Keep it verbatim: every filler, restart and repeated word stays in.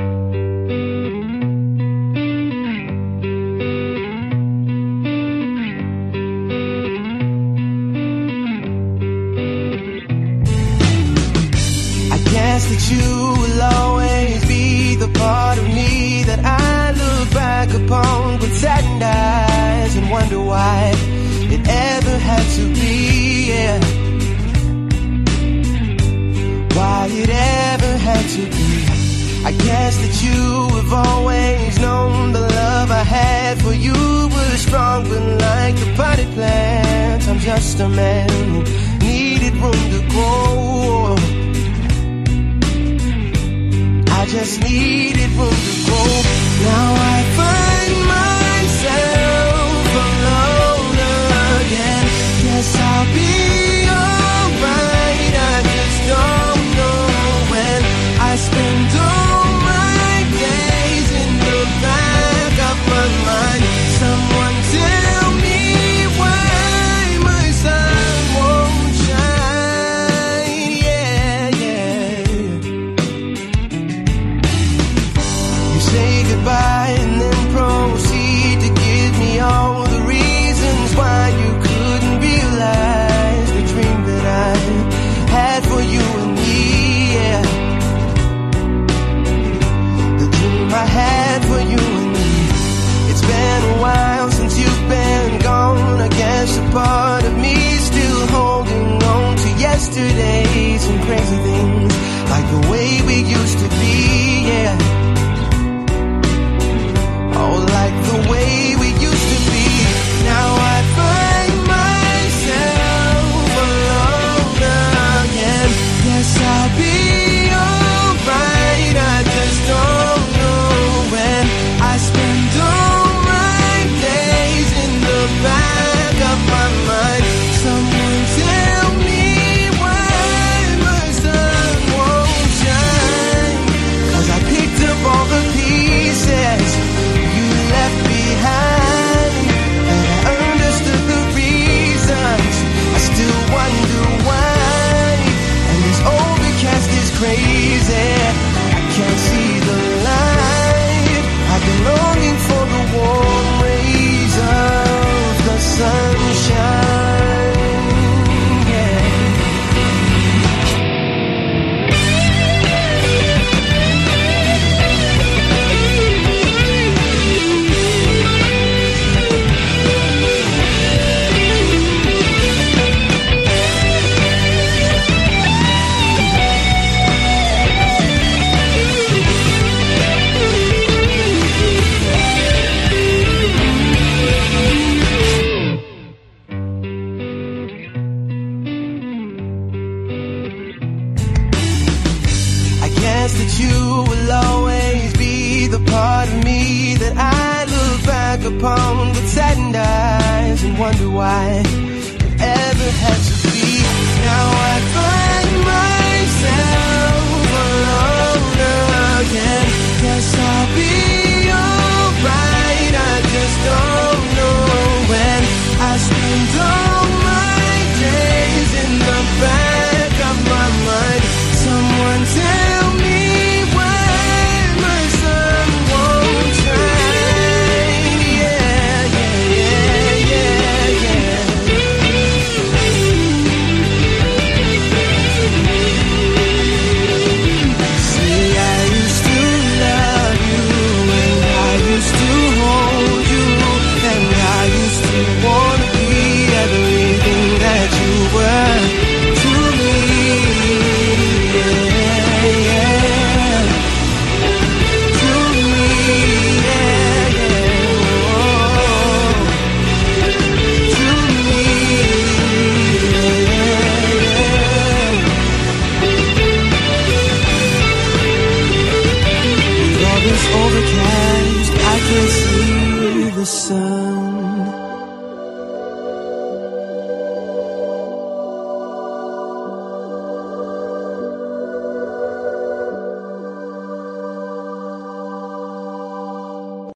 That you will always be the part of me that I look back upon with saddened eyes and wonder why it ever had to be, yeah. Why it ever had to be. I guess that you have always known the love I had for you was strong, but like the potted plant, I'm just a man who needed room to grow. I just needed room to grow. Now I find myself alone again. Guess I'll be alright. I just don't know when. I spend all my days in the back of my mind. Someone tell me why my sun won't shine. Yeah, yeah. Say goodbye and then proceed to give me all the reasons why you couldn't realize the dream that I had for you and me, yeah. The dream I had for you and me. It's been a while since you've been gone. I guess a part of me still holding on to yesterdays and crazy things, like the way we used to be, yeah. Oh, like the way we used to be. Now I find myself alone again. Yes, I'll be alright. I just don't know when. I spend all my days in the back of my mind. Someone tell me why my sun won't shine. 'Cause I picked up all the pieces left behind, and I understood the reasons. I still wonder why, and this overcast is crazy. I can't see the light. I've been longing for the warm rays of the sunshine, yeah. That you will always be the part of me that I look back upon with saddened eyes and wonder why it ever had to be. Now I find